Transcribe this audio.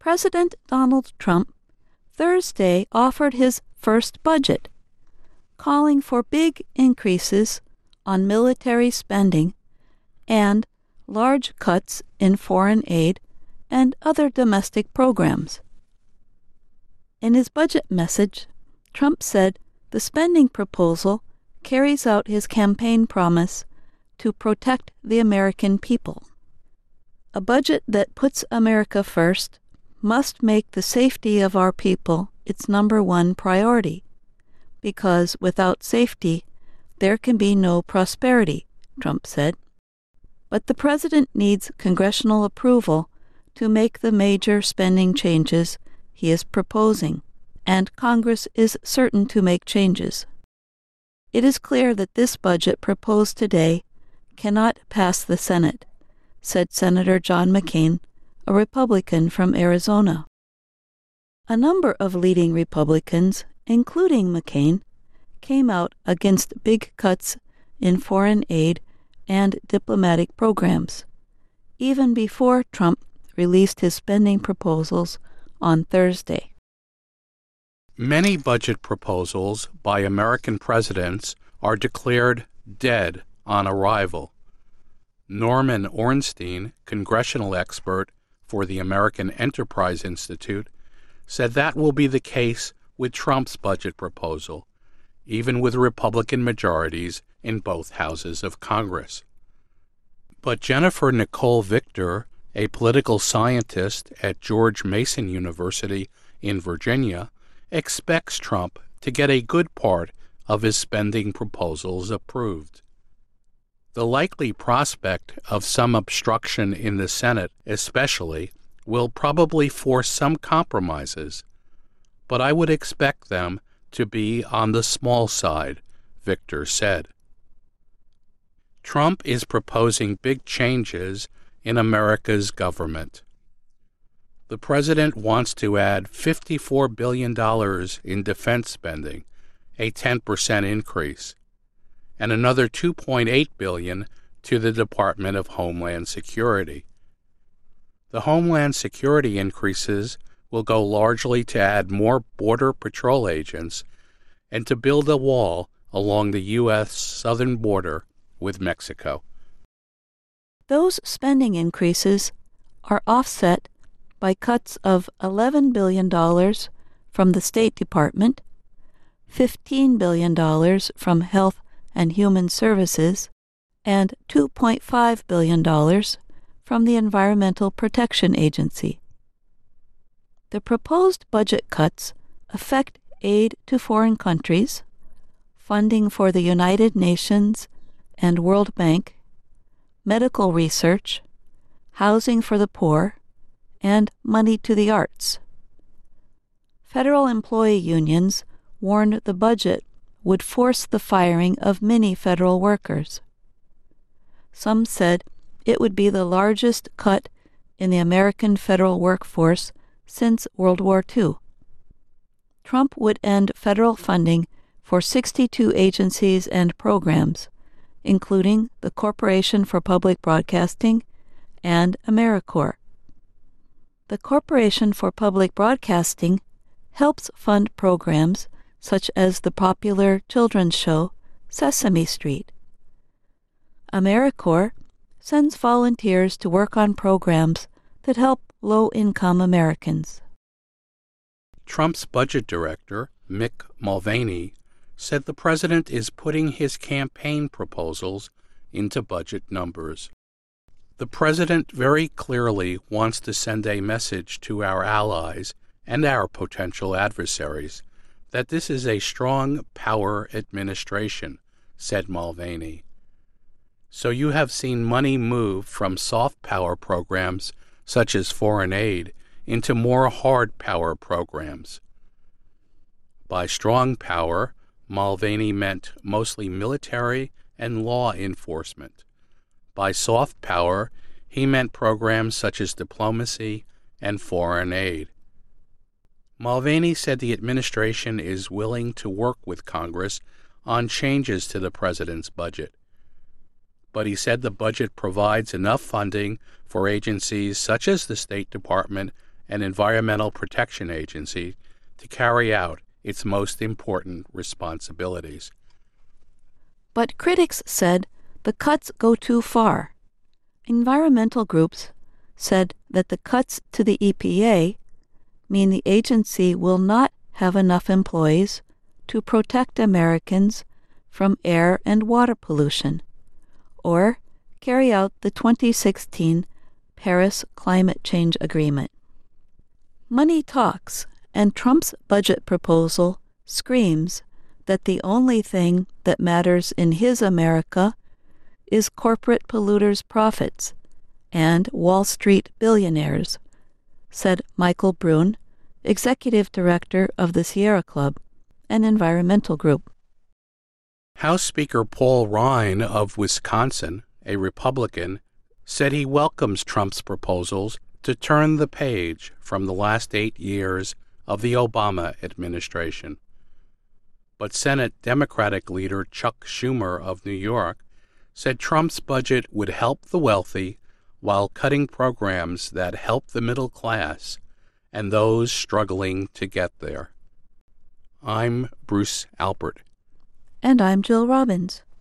President Donald Trump Thursday offered his first budget, calling for big increases on military spending and large cuts in foreign aid and other domestic programs. In his budget message, Trump said the spending proposal carries out his campaign promise to protect the American people. A budget that puts America first must make the safety of our people its number one priority, because without safety, there can be no prosperity, Trump said. But the president needs congressional approval to make the major spending changes he is proposing, and Congress is certain to make changes. It is clear that this budget proposed today cannot pass the Senate, said Senator John McCain, a Republican from Arizona. A number of leading Republicans, including McCain, came out against big cuts in foreign aid and diplomatic programs, even before Trump released his spending proposals on Thursday. Many budget proposals by American presidents are declared dead on arrival. Norman Ornstein, congressional expert for the American Enterprise Institute, said that will be the case with Trump's budget proposal, even with Republican majorities in both houses of Congress. But Jennifer Nicole Victor, a political scientist at George Mason University in Virginia, expects Trump to get a good part of his spending proposals approved. The likely prospect of some obstruction in the Senate, especially, will probably force some compromises, but I would expect them to be on the small side, Victor said. Trump is proposing big changes in America's government. The president wants to add $54 billion in defense spending, a 10% increase, and another $2.8 billion to the Department of Homeland Security. The Homeland Security increases will go largely to add more Border Patrol agents and to build a wall along the U.S. southern border with Mexico. Those spending increases are offset by cuts of $11 billion from the State Department, $15 billion from Health and Human Services, and $2.5 billion from the Environmental Protection Agency. The proposed budget cuts affect aid to foreign countries, funding for the United Nations and World Bank, medical research, housing for the poor, and money to the arts. Federal employee unions warned the budget would force the firing of many federal workers. Some said it would be the largest cut in the American federal workforce since World War II. Trump would end federal funding for 62 agencies and programs, including the Corporation for Public Broadcasting and AmeriCorps. The Corporation for Public Broadcasting helps fund programs such as the popular children's show Sesame Street. AmeriCorps sends volunteers to work on programs that help low-income Americans. Trump's budget director, Mick Mulvaney, said the president is putting his campaign proposals into budget numbers. The president very clearly wants to send a message to our allies and our potential adversaries that this is a strong power administration, said Mulvaney. So you have seen money move from soft power programs such as foreign aid into more hard power programs. By strong power, Mulvaney meant mostly military and law enforcement. By soft power, he meant programs such as diplomacy and foreign aid. Mulvaney said the administration is willing to work with Congress on changes to the president's budget. But he said the budget provides enough funding for agencies such as the State Department an environmental protection agency, to carry out its most important responsibilities. But critics said the cuts go too far. Environmental groups said that the cuts to the EPA mean the agency will not have enough employees to protect Americans from air and water pollution, or carry out the 2016 Paris Climate Change Agreement. Money talks, and Trump's budget proposal screams that the only thing that matters in his America is corporate polluters' profits and Wall Street billionaires, said Michael Brune, executive director of the Sierra Club, an environmental group. House Speaker Paul Ryan of Wisconsin, a Republican, said he welcomes Trump's proposals to turn the page from the last 8 years of the Obama administration. But Senate Democratic leader Chuck Schumer of New York said Trump's budget would help the wealthy while cutting programs that help the middle class and those struggling to get there. I'm Bruce Alpert. And I'm Jill Robbins.